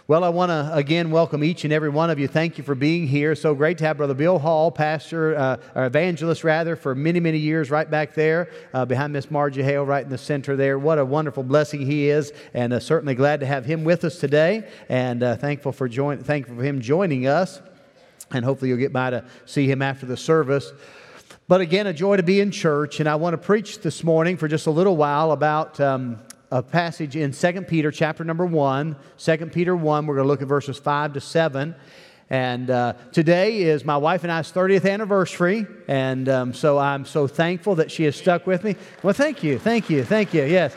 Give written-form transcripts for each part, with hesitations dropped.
Well, I want to again welcome each and every one of you. Thank you for being here. So great to have Brother Bill Hall, pastor, or evangelist rather, for many, many years right back there behind Miss Margie Hale right in the center there. What a wonderful blessing he is, and certainly glad to have him with us today, and thankful for him joining us, and hopefully you'll get by to see him after the service. But again, a joy to be in church, and I want to preach this morning for just a little while about a passage in 2 Peter chapter number 1. 2 Peter 1, we're going to look at verses 5 to 7. And today is my wife and I's 30th anniversary, and so I'm so thankful that she has stuck with me. Well, thank you. Yes,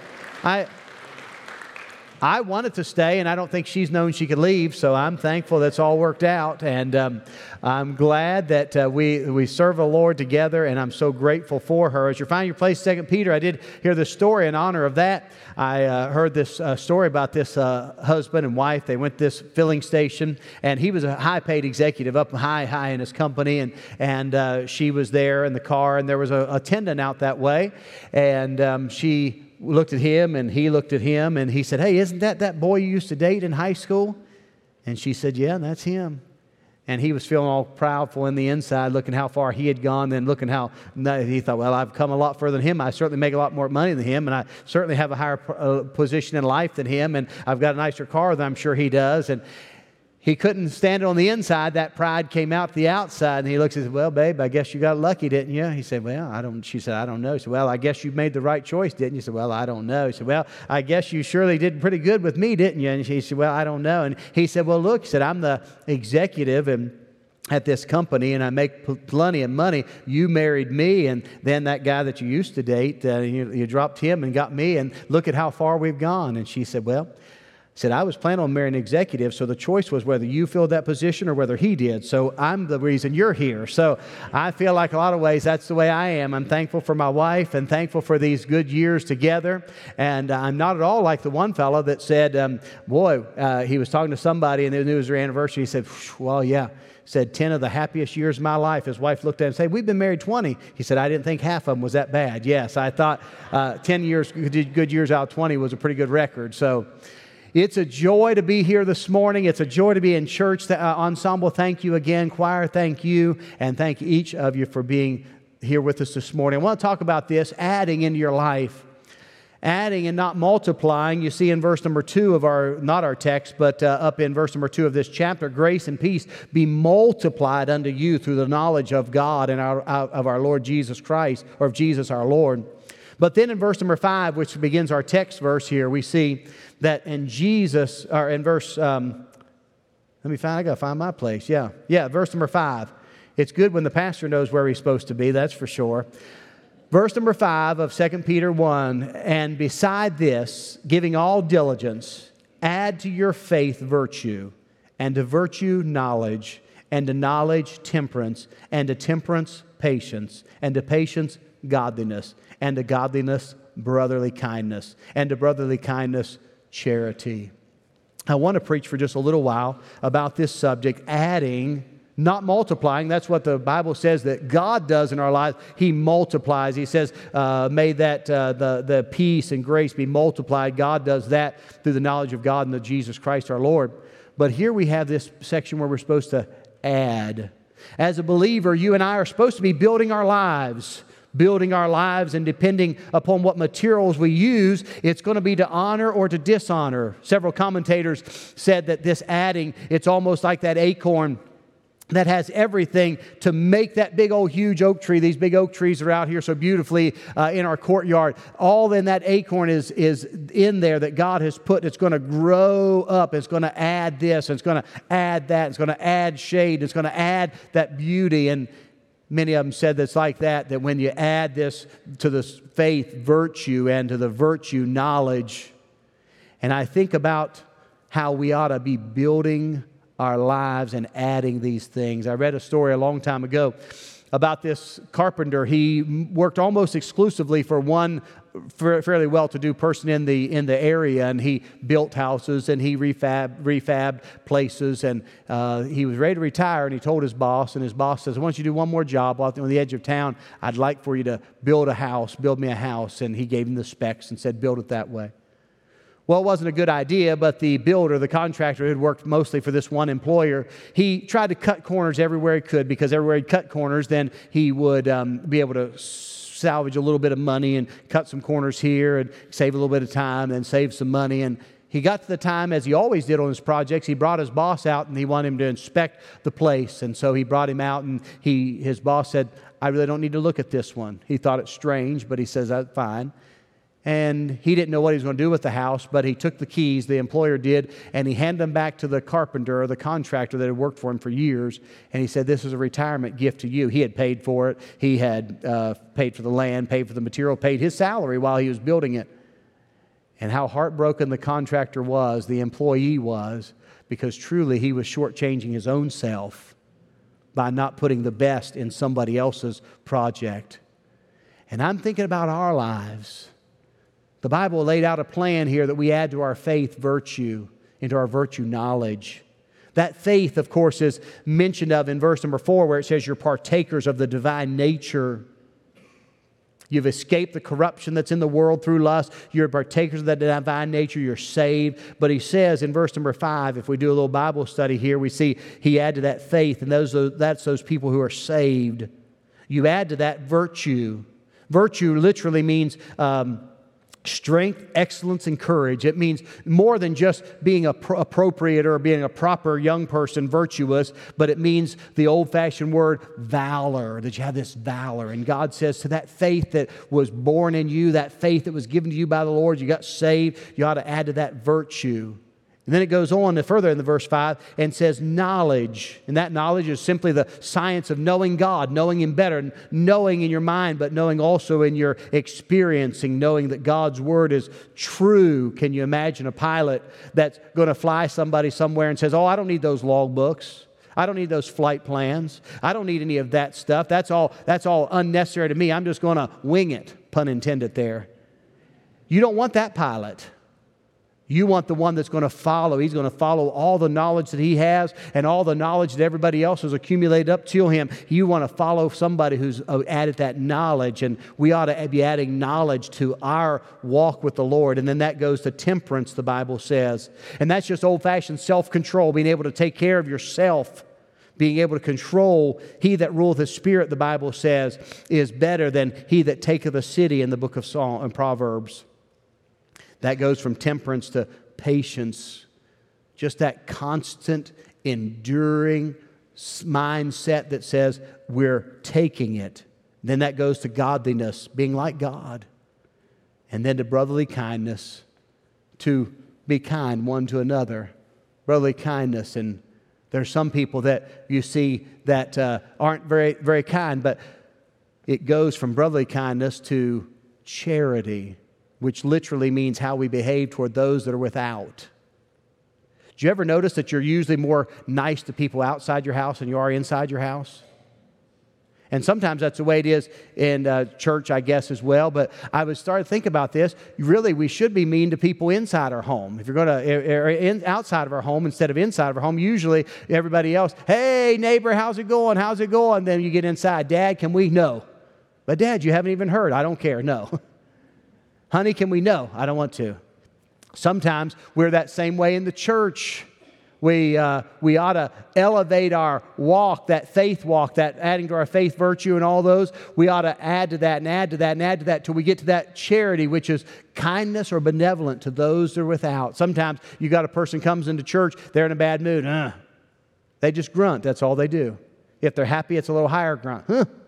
I wanted to stay, and I don't think she's known she could leave, so I'm thankful that's all worked out, and I'm glad that we serve the Lord together, and I'm so grateful for her. As you're finding your place, 2 Peter, I did hear this story in honor of that. I heard this story about this husband and wife. They went to this filling station, and he was a high-paid executive up high in his company, and she was there in the car, and there was a attendant out that way, and she looked at him, and he looked at him, and he said, "Hey, isn't that boy you used to date in high school?" And she said, "Yeah, that's him." And he was feeling all proudful in the inside, looking how far he had gone, then looking how he thought, "Well, I've come a lot further than him. I certainly make a lot more money than him, and I certainly have a higher position in life than him, and I've got a nicer car than I'm sure he does." And he couldn't stand it on the inside. That pride came out the outside, and he looks and says, "Well, babe, I guess you got lucky, didn't you?" He said, "Well, I don't." She said, "I don't know." He said, "Well, I guess you made the right choice, didn't you?" He said, "Well, I don't know." He said, "Well, I guess you surely did pretty good with me, didn't you?" And she said, "Well, I don't know." And he said, "Well, look," he said, "I'm the executive at this company, and I make plenty of money. You married me, and then that guy that you used to date, you dropped him and got me, and look at how far we've gone." And she said, "Well," said, "I was planning on marrying an executive, so the choice was whether you filled that position or whether he did. So I'm the reason you're here." So I feel like a lot of ways that's the way I am. I'm thankful for my wife and thankful for these good years together. And I'm not at all like the one fellow that said, he was talking to somebody and they knew it was their anniversary. He said, "Well, yeah." Said 10 of the happiest years of my life. His wife looked at him and said, "We've been married 20. He said, "I didn't think half of them was that bad." Yes, I thought 10 years, good years out of 20 was a pretty good record. So it's a joy to be here this morning. It's a joy to be in church. The ensemble, thank you again. Choir, thank you. And thank each of you for being here with us this morning. I want to talk about this, adding into your life. Adding and not multiplying. You see in verse number 2 of not our text, but up in verse number 2 of this chapter, "Grace and peace be multiplied unto you through the knowledge of God and of our Lord Jesus Christ," or of Jesus our Lord. But then in verse number 5, which begins our text verse here, we see that in Jesus, or in verse, I got to find my place. Yeah, verse number 5. It's good when the pastor knows where he's supposed to be, that's for sure. Verse number 5 of 2 Peter 1, "And beside this, giving all diligence, add to your faith virtue, and to virtue knowledge, and to knowledge temperance, and to temperance patience, and to patience godliness, and to godliness brotherly kindness, and to brotherly kindness charity." I want to preach for just a little while about this subject, adding, not multiplying. That's what the Bible says that God does in our lives. He multiplies. He says, may that the peace and grace be multiplied. God does that through the knowledge of God and of Jesus Christ our Lord. But here we have this section where we're supposed to add. As a believer, you and I are supposed to be building our lives, and depending upon what materials we use, it's going to be to honor or to dishonor. Several commentators said that this adding, it's almost like that acorn that has everything to make that big old huge oak tree. These big oak trees are out here so beautifully in our courtyard. All in that acorn is in there that God has put. It's going to grow up. It's going to add this. It's going to add that. It's going to add shade. It's going to add that beauty. And many of them said that's like that when you add this to the faith virtue and to the virtue knowledge. And I think about how we ought to be building our lives and adding these things. I read a story a long time ago about this carpenter. He worked almost exclusively for one fairly well-to-do person in the area, and he built houses and he refabbed places, and he was ready to retire, and he told his boss, and his boss says, "I want you to do one more job out on the edge of town. I'd like for you to build me a house, and he gave him the specs and said, "Build it that way." Well, it wasn't a good idea, but the builder, the contractor who had worked mostly for this one employer, he tried to cut corners everywhere he could, because everywhere he'd cut corners, then he would be able to salvage a little bit of money and cut some corners here and save a little bit of time and save some money. And he got to the time, as he always did on his projects, he brought his boss out and he wanted him to inspect the place. And so he brought him out, and his boss said, I really don't need to look at this one. He thought it strange, but he says, that's fine. And he didn't know what he was going to do with the house, but he took the keys, the employer did, and he handed them back to the carpenter or the contractor that had worked for him for years. And he said, this is a retirement gift to you. He had paid for it. He had paid for the land, paid for the material, paid his salary while he was building it. And how heartbroken the contractor was, the employee was, because truly he was shortchanging his own self by not putting the best in somebody else's project. And I'm thinking about our lives. The Bible laid out a plan here that we add to our faith virtue, into our virtue knowledge. That faith, of course, is mentioned of in verse number 4, where it says you're partakers of the divine nature. You've escaped the corruption that's in the world through lust. You're partakers of the divine nature. You're saved. But he says in verse number 5, if we do a little Bible study here, we see he added to that faith, and that's those people who are saved. You add to that virtue. Virtue literally means strength, excellence, and courage. It means more than just being appropriate or being a proper young person, virtuous, but it means the old-fashioned word valor, that you have this valor. And God says to that faith that was born in you, that faith that was given to you by the Lord, you got saved, you ought to add to that virtue. And then it goes on further in the verse 5 and says knowledge. And that knowledge is simply the science of knowing God, knowing Him better, knowing in your mind, but knowing also in your experiencing, knowing that God's Word is true. Can you imagine a pilot that's going to fly somebody somewhere and says, oh, I don't need those logbooks. I don't need those flight plans. I don't need any of that stuff. That's all unnecessary to me. I'm just going to wing it, pun intended there. You don't want that pilot. You want the one that's going to follow. He's going to follow all the knowledge that he has and all the knowledge that everybody else has accumulated up to him. You want to follow somebody who's added that knowledge, and we ought to be adding knowledge to our walk with the Lord. And then that goes to temperance, the Bible says. And that's just old-fashioned self-control, being able to take care of yourself, being able to control. He that ruleth his spirit, the Bible says, is better than he that taketh a city in the book of Psalm and Proverbs. That goes from temperance to patience. Just that constant, enduring mindset that says we're taking it. Then that goes to godliness, being like God. And then to brotherly kindness, to be kind one to another. Brotherly kindness. And there's some people that you see that aren't very, very kind, but it goes from brotherly kindness to charity, which literally means how we behave toward those that are without. Do you ever notice that you're usually more nice to people outside your house than you are inside your house? And sometimes that's the way it is in church, I guess, as well. But I would start to think about this. Really, we should be mean to people inside our home. If you're going to, outside of our home instead of inside of our home, usually everybody else, hey, neighbor, how's it going? How's it going? Then you get inside. Dad, can we? No. But Dad, you haven't even heard. I don't care. No. Honey, can we? No, I don't want to. Sometimes we're that same way in the church. We ought to elevate our walk, that faith walk, that adding to our faith virtue and all those. We ought to add to that and add to that and add to that till we get to that charity, which is kindness or benevolent to those that are without. Sometimes you got a person comes into church, they're in a bad mood. They just grunt. That's all they do. If they're happy, it's a little higher grunt.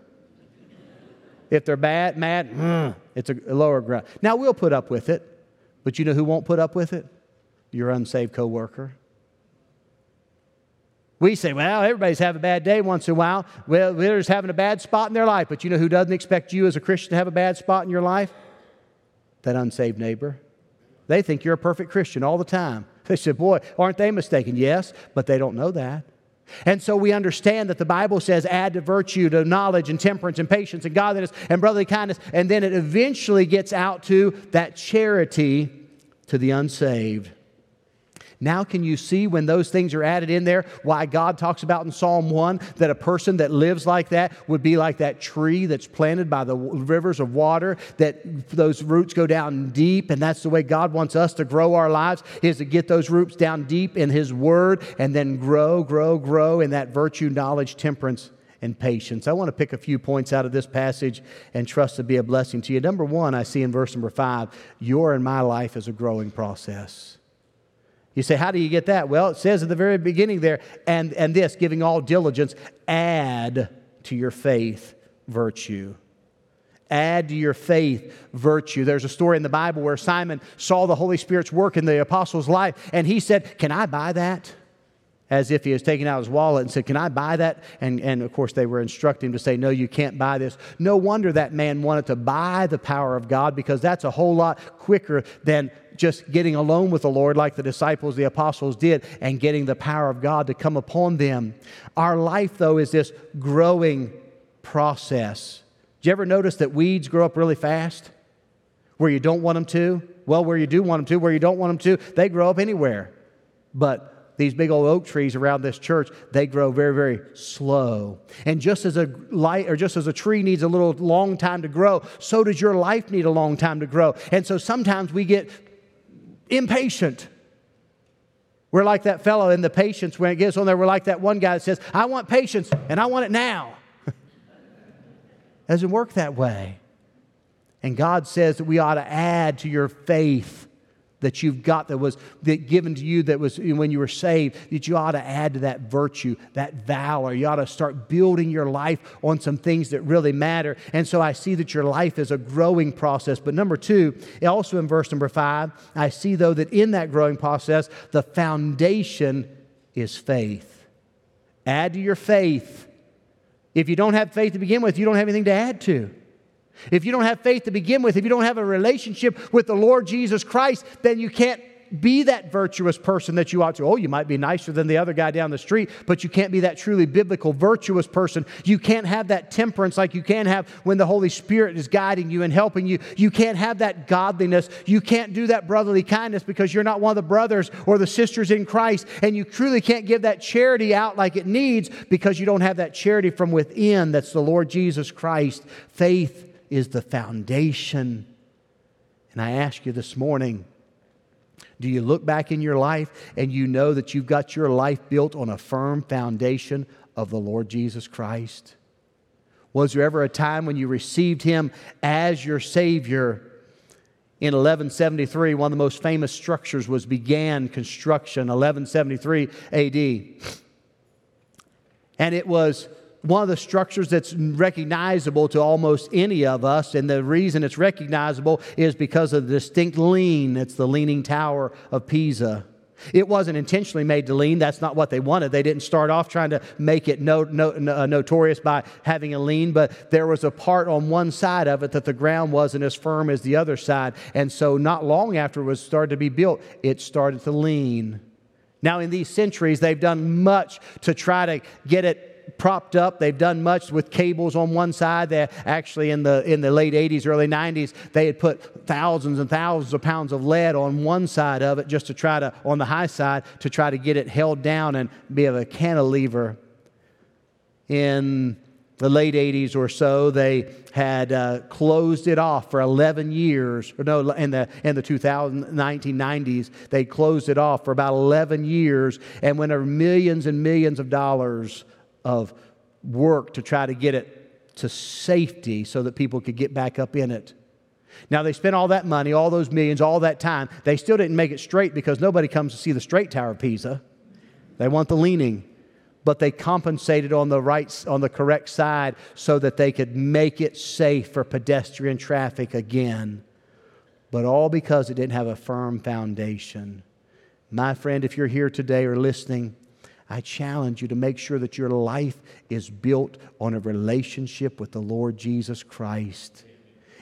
If they're mad, it's a lower grunt. Now, we'll put up with it, but you know who won't put up with it? Your unsaved coworker. We say, well, everybody's having a bad day once in a while. Well, they're just having a bad spot in their life. But you know who doesn't expect you as a Christian to have a bad spot in your life? That unsaved neighbor. They think you're a perfect Christian all the time. They say, boy, aren't they mistaken? Yes, but they don't know that. And so we understand that the Bible says add to virtue, to knowledge and temperance and patience and godliness and brotherly kindness. And then it eventually gets out to that charity to the unsaved. Now can you see when those things are added in there, why God talks about in Psalm 1 that a person that lives like that would be like that tree that's planted by the rivers of water, that those roots go down deep, and that's the way God wants us to grow our lives, is to get those roots down deep in His Word and then grow in that virtue, knowledge, temperance, and patience. I want to pick a few points out of this passage and trust to be a blessing to you. Number one, I see in verse number 5, your and my life is a growing process. You say, how do you get that? Well, it says at the very beginning there, and this, giving all diligence, add to your faith virtue. Add to your faith virtue. There's a story in the Bible where Simon saw the Holy Spirit's work in the apostle's life, and he said, can I buy that? As if he was taking out his wallet and said, can I buy that? And of course, they were instructing him to say, no, you can't buy this. No wonder that man wanted to buy the power of God, because that's a whole lot quicker than just getting alone with the Lord like the disciples, the apostles did, and getting the power of God to come upon them. Our life, though, is this growing process. Did you ever notice that weeds grow up really fast? Where you don't want them to? Well, where you do want them to, where you don't want them to, they grow up anywhere. But these big old oak trees around this church, they grow very, very slow. And just as a tree needs a little long time to grow, so does your life need a long time to grow. And so sometimes we get impatient. We're like that fellow in the patience when it gets on there. We're like that one guy that says, I want patience and I want it now. Doesn't work that way. And God says that we ought to add to your faith that you've got that given to you that was when you were saved, that you ought to add to that virtue, that valor. You ought to start building your life on some things that really matter. And so I see that your life is a growing process. But number two, also in verse number 5, I see though that in that growing process, the foundation is faith. Add to your faith. If you don't have faith to begin with, you don't have anything to add to. If you don't have faith to begin with, if you don't have a relationship with the Lord Jesus Christ, then you can't be that virtuous person that you ought to. Oh, you might be nicer than the other guy down the street, but you can't be that truly biblical, virtuous person. You can't have that temperance like you can have when the Holy Spirit is guiding you and helping you. You can't have that godliness. You can't do that brotherly kindness because you're not one of the brothers or the sisters in Christ. And you truly can't give that charity out like it needs because you don't have that charity from within. That's the Lord Jesus Christ. Faith is the foundation. And I ask you this morning, do you look back in your life and you know that you've got your life built on a firm foundation of the Lord Jesus Christ? Was there ever a time when you received Him as your Savior? In 1173, one of the most famous structures was began construction, 1173 AD. And it was one of the structures that's recognizable to almost any of us, and the reason it's recognizable is because of the distinct lean. It's the Leaning Tower of Pisa. It wasn't intentionally made to lean. That's not what they wanted. They didn't start off trying to make it notorious by having a lean, but there was a part on one side of it that the ground wasn't as firm as the other side, and so not long after it was started to be built, it started to lean. Now, in these centuries, they've done much to try to get it propped up. They've done much with cables on one side. They actually in the late 80s, early 90s, they had put thousands and thousands of pounds of lead on one side of it just to try to, on the high side, to try to get it held down and be of a cantilever. In the late 80s or so, they had closed it off for 11 years. Or no, in the 1990s, they closed it off for about 11 years and went over millions and millions of dollars of work to try to get it to safety so that people could get back up in it. Now, they spent all that money, all those millions, all that time. They still didn't make it straight because nobody comes to see the straight Tower of Pisa. They want the leaning. But they compensated on the correct side so that they could make it safe for pedestrian traffic again. But all because it didn't have a firm foundation. My friend, if you're here today or listening, I challenge you to make sure that your life is built on a relationship with the Lord Jesus Christ.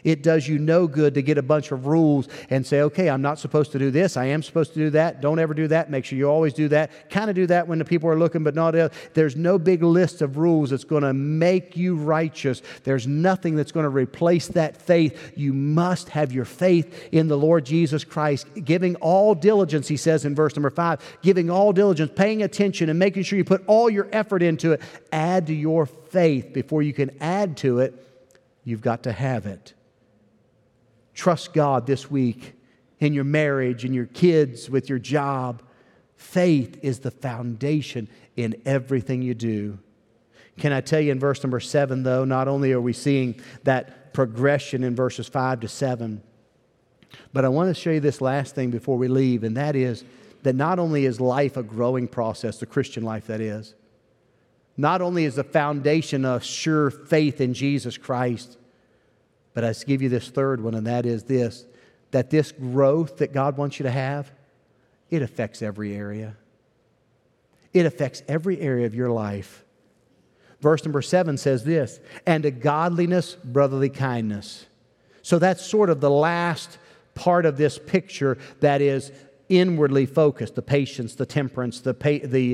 It does you no good to get a bunch of rules and say, okay, I'm not supposed to do this. I am supposed to do that. Don't ever do that. Make sure you always do that. Kind of do that when the people are looking, but not. There's no big list of rules that's going to make you righteous. There's nothing that's going to replace that faith. You must have your faith in the Lord Jesus Christ. Giving all diligence, he says in verse number 5, giving all diligence, paying attention and making sure you put all your effort into it. Add to your faith. Before you can add to it, you've got to have it. Trust God this week in your marriage, in your kids, with your job. Faith is the foundation in everything you do. Can I tell you in verse number 7, though, not only are we seeing that progression in verses 5 to 7, but I want to show you this last thing before we leave, and that is that not only is life a growing process, the Christian life that is, not only is the foundation of sure faith in Jesus Christ, but I give you this third one, and that is this, that this growth that God wants you to have, it affects every area. It affects every area of your life. Verse number 7 says this, and to godliness, brotherly kindness. So that's sort of the last part of this picture that is inwardly focused, the patience, the temperance, the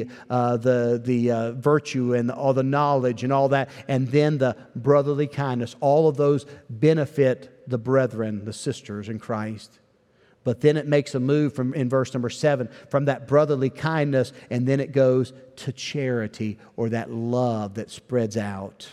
virtue and all the knowledge and all that, and then the brotherly kindness. All of those benefit the brethren, the sisters in Christ. But then it makes a move in verse number 7 from that brotherly kindness, and then it goes to charity, or that love that spreads out.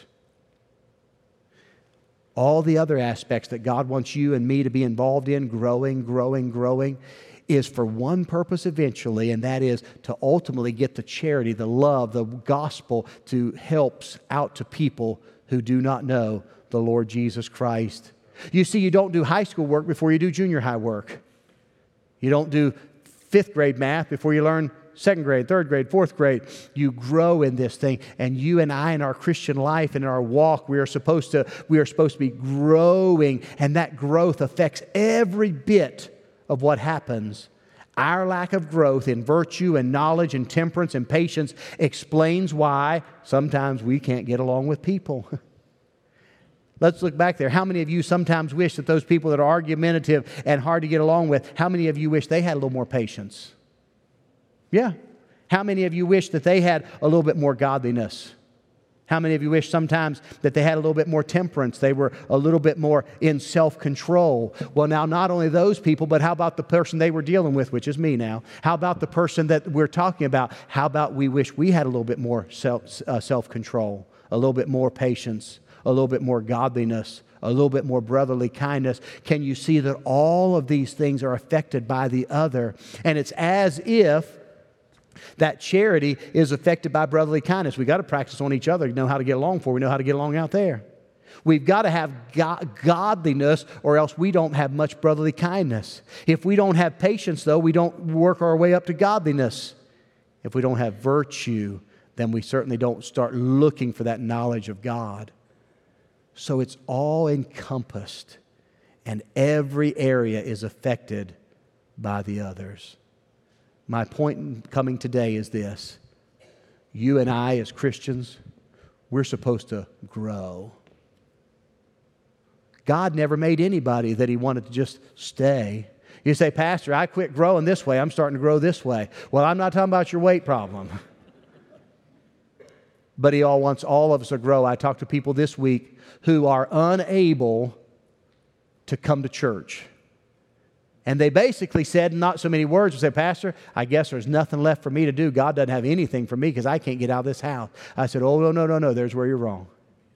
All the other aspects that God wants you and me to be involved in, growing, is for one purpose eventually, and that is to ultimately get the charity, the love, the gospel to helps out to people who do not know the Lord Jesus Christ. You see, you don't do high school work before you do junior high work. You don't do 5th grade math before you learn 2nd grade, 3rd grade, 4th grade. You grow in this thing. And you and I in our Christian life and in our walk, we are supposed to be growing. And that growth affects every bit of what happens. Our lack of growth in virtue and knowledge and temperance and patience explains why sometimes we can't get along with people. Let's look back there. How many of you sometimes wish that those people that are argumentative and hard to get along with, how many of you wish they had a little more patience? Yeah. How many of you wish that they had a little bit more godliness? How many of you wish sometimes that they had a little bit more temperance? They were a little bit more in self-control. Well, now, not only those people, but how about the person they were dealing with, which is me now? How about the person that we're talking about? How about we wish we had a little bit more self-control, a little bit more patience, a little bit more godliness, a little bit more brotherly kindness? Can you see that all of these things are affected by the other? And it's as if that charity is affected by brotherly kindness. We've got to practice on each other to know how to get along before we know how to get along out there. We've got to have godliness, or else we don't have much brotherly kindness. If we don't have patience, though, we don't work our way up to godliness. If we don't have virtue, then we certainly don't start looking for that knowledge of God. So it's all encompassed, and every area is affected by the others. My point in coming today is this. You and I as Christians, we're supposed to grow. God never made anybody that He wanted to just stay. You say, Pastor, I quit growing this way. I'm starting to grow this way. Well, I'm not talking about your weight problem. But He wants all of us to grow. I talked to people this week who are unable to come to church. And they basically said, in not so many words, they said, Pastor, I guess there's nothing left for me to do. God doesn't have anything for me because I can't get out of this house. I said, oh, no, there's where you're wrong.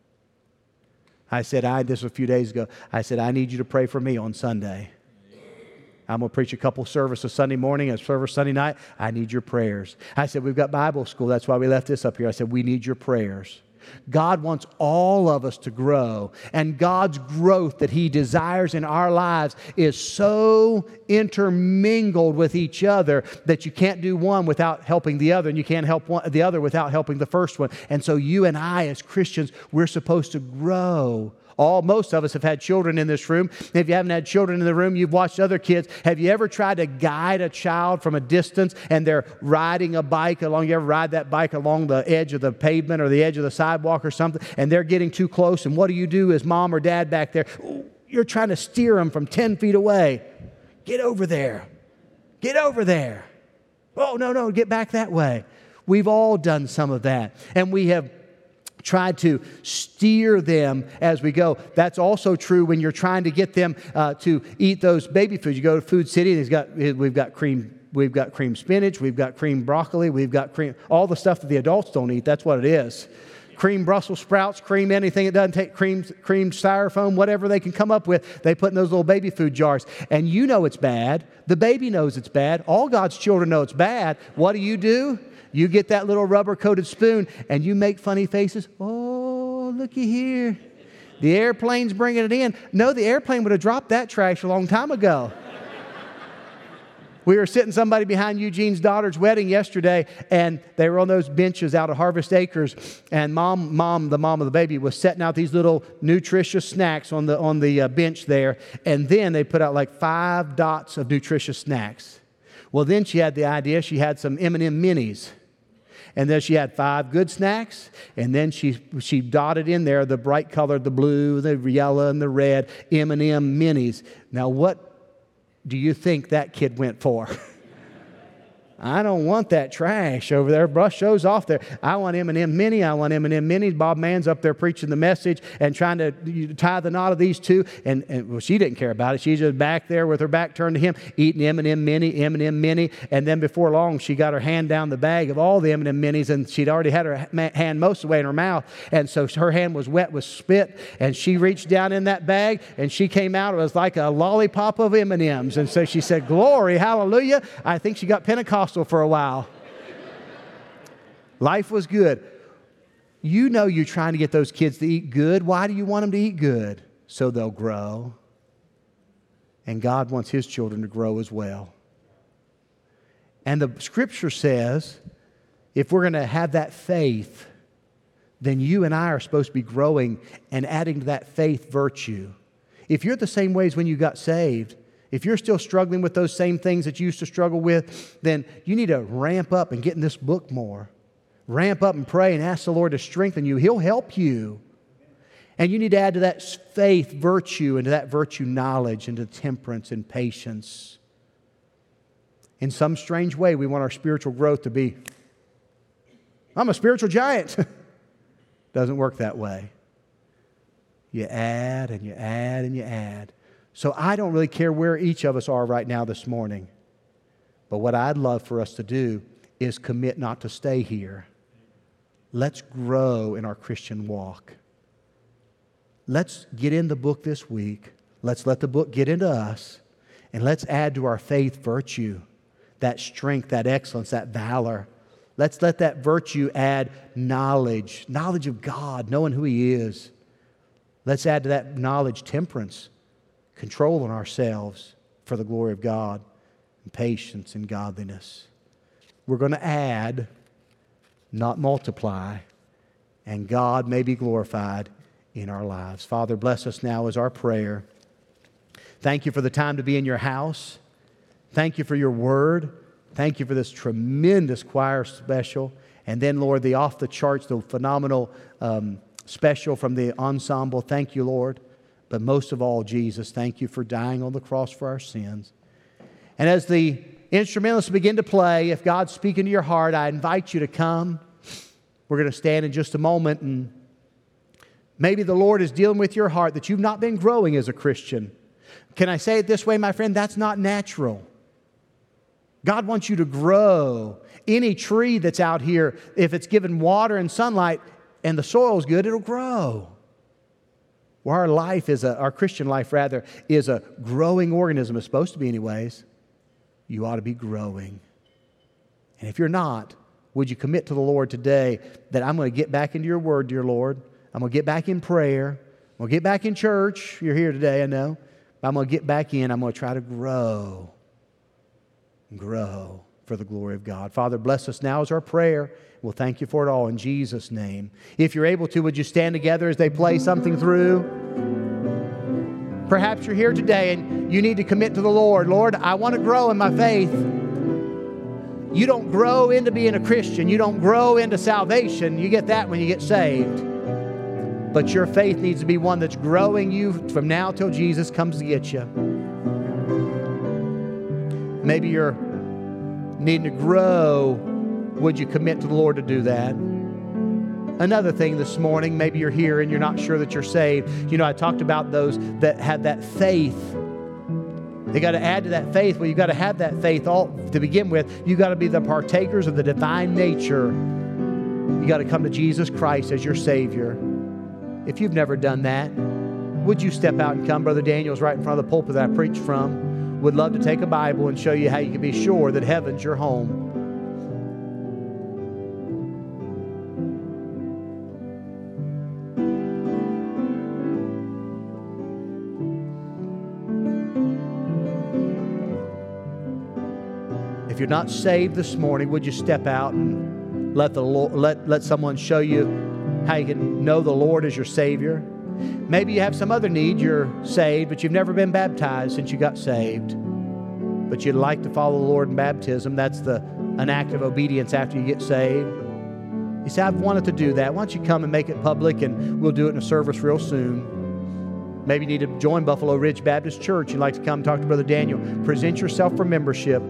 I said, this was a few days ago, I said, I need you to pray for me on Sunday. I'm going to preach a couple services Sunday morning, a service Sunday night. I need your prayers. I said, we've got Bible school. That's why we left this up here. I said, we need your prayers. God wants all of us to grow, and God's growth that He desires in our lives is so intermingled with each other that you can't do one without helping the other, and you can't help the other without helping the first one. And so you and I as Christians, we're supposed to grow. Most of us have had children in this room. If you haven't had children in the room, you've watched other kids. Have you ever tried to guide a child from a distance and they're riding a bike along? You ever ride that bike along the edge of the pavement or the edge of the sidewalk or something, and they're getting too close, and what do you do as mom or dad back there? you're trying to steer them from 10 feet away. Get over there. Get over there. Oh, no, get back that way. We've all done some of that. And we have tried to steer them as we go. That's also true when you're trying to get them to eat those baby foods. You go to Food City, and we've got cream spinach, we've got cream broccoli, we've got cream, all the stuff that the adults don't eat. That's what it is. Cream Brussels sprouts, cream anything. It doesn't take cream styrofoam, whatever they can come up with, they put in those little baby food jars. And you know it's bad. The baby knows it's bad. All God's children know it's bad. What do? You get that little rubber-coated spoon and you make funny faces. Oh, looky here. The airplane's bringing it in. No, the airplane would have dropped that trash a long time ago. We were sitting somebody behind Eugene's daughter's wedding yesterday, and they were on those benches out at Harvest Acres, and the mom of the baby, was setting out these little nutritious snacks on the bench there, and then they put out like 5 dots of nutritious snacks. Well, then she had the idea. She had some M&M minis. And then she had 5 good snacks, and then she dotted in there the bright colored, the blue, the yellow, and the red M&M minis. Now, what do you think that kid went for? I don't want that trash over there. Brush those off there. I want M&M Mini. I want M&M Minis. Bob Mann's up there preaching the message and trying to tie the knot of these two. And well, she didn't care about it. She's just back there with her back turned to him, eating M&M Mini. And then before long, she got her hand down the bag of all the M&M Minis, and she'd already had her hand most of the way in her mouth. And so her hand was wet with spit, and she reached down in that bag, and she came out. It was like a lollipop of M&Ms. And so she said, "Glory, hallelujah." I think she got Pentecostal for a while. Life was good. You know you're trying to get those kids to eat good. Why do you want them to eat good? So they'll grow. And God wants His children to grow as well. And the Scripture says, if we're going to have that faith, then you and I are supposed to be growing and adding to that faith virtue. If you're the same way as when you got saved, if you're still struggling with those same things that you used to struggle with, then you need to ramp up and get in this book more. Ramp up and pray and ask the Lord to strengthen you. He'll help you. And you need to add to that faith virtue, and to that virtue knowledge, and to temperance and patience. In some strange way, we want our spiritual growth to be, I'm a spiritual giant. Doesn't work that way. You add and you add and you add. So I don't really care where each of us are right now this morning. But what I'd love for us to do is commit not to stay here. Let's grow in our Christian walk. Let's get in the book this week. Let's let the book get into us. And let's add to our faith virtue, that strength, that excellence, that valor. Let's let that virtue add knowledge of God, knowing who He is. Let's add to that knowledge temperance, control on ourselves for the glory of God, and patience and godliness. We're going to add, not multiply, and God may be glorified in our lives. Father, bless us now is our prayer. Thank You for the time to be in Your house. Thank You for Your word. Thank You for this tremendous choir special. And then, Lord, the off the charts, the phenomenal special from the ensemble. Thank You, Lord. But most of all, Jesus, thank You for dying on the cross for our sins. And as the instrumentalists begin to play, if God's speaking to your heart, I invite you to come. We're going to stand in just a moment, and maybe the Lord is dealing with your heart that you've not been growing as a Christian. Can I say it this way, my friend? That's not natural. God wants you to grow. Any tree that's out here, if it's given water and sunlight and the soil's good, it'll grow. Well, our Christian life is a growing organism. It's supposed to be anyways. You ought to be growing. And if you're not, would you commit to the Lord today that I'm going to get back into Your word, dear Lord. I'm going to get back in prayer. I'm going to get back in church. You're here today, I know. But I'm going to get back in. I'm going to try to grow. Grow for the glory of God. Father, bless us now as our prayer. We'll thank You for it all in Jesus' name. If you're able to, would you stand together as they play something through? Perhaps you're here today and you need to commit to the Lord. Lord, I want to grow in my faith. You don't grow into being a Christian. You don't grow into salvation. You get that when you get saved. But your faith needs to be one that's growing you from now till Jesus comes to get you. Maybe you're needing to grow. Would you commit to the Lord to do that? Another thing this morning, maybe you're here and you're not sure that you're saved. You know, I talked about those that have that faith. They got to add to that faith. Well, you've got to have that faith all to begin with. You've got to be the partakers of the divine nature. You got to come to Jesus Christ as your Savior. If you've never done that, would you step out and come? Brother Daniel's right in front of the pulpit that I preached from. Would love to take a Bible and show you how you can be sure that heaven's your home. If you're not saved this morning, would you step out and let someone show you how you can know the Lord as your Savior? Maybe you have some other need. You're saved, but you've never been baptized since you got saved. But you'd like to follow the Lord in baptism. That's an act of obedience after you get saved. You say, I've wanted to do that. Why don't you come and make it public, and we'll do it in a service real soon. Maybe you need to join Buffalo Ridge Baptist Church. You'd like to come talk to Brother Daniel. Present yourself for membership.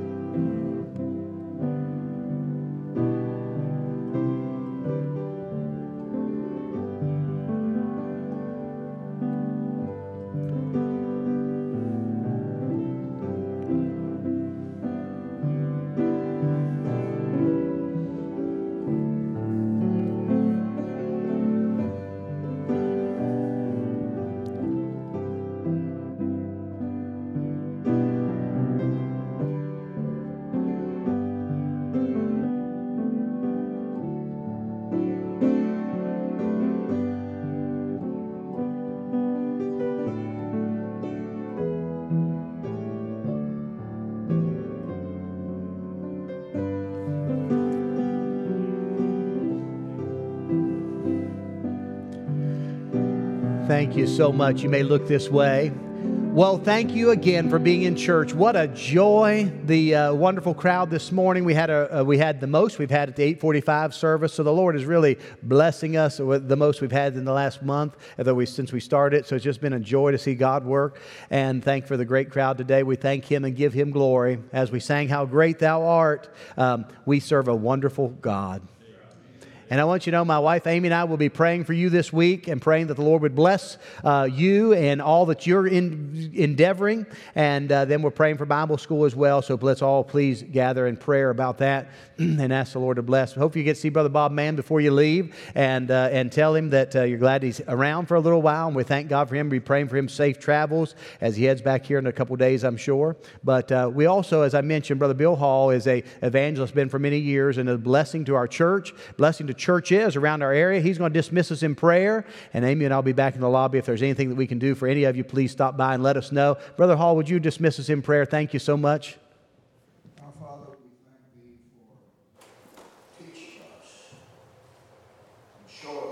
Thank you so much. You may look this way. Well, thank you again for being in church. What a joy. The wonderful crowd this morning. We had the most we've had at the 8:45 service. So the Lord is really blessing us with the most we've had in the last month, since we started. So it's just been a joy to see God work. And thank for the great crowd today. We thank Him and give Him glory. As we sang, How Great Thou Art, we serve a wonderful God. And I want you to know my wife Amy and I will be praying for you this week and praying that the Lord would bless you and all that you're endeavoring. And then we're praying for Bible school as well. So let's all please gather in prayer about that and ask the Lord to bless. I hope you get to see Brother Bob Mann before you leave and tell him that you're glad he's around for a little while. And we thank God for him. We're praying for him safe travels as he heads back here in a couple of days, I'm sure. But we also, as I mentioned, Brother Bill Hall is an evangelist, been for many years, and a blessing to our church, blessing to churches around our area. He's going to dismiss us in prayer, and Amy and I'll be back in the lobby. If there's anything that we can do for any of you, please stop by and let us know. Brother Hall, would you dismiss us in prayer? Thank you so much. Our Father, we thank Thee for teaching us and showing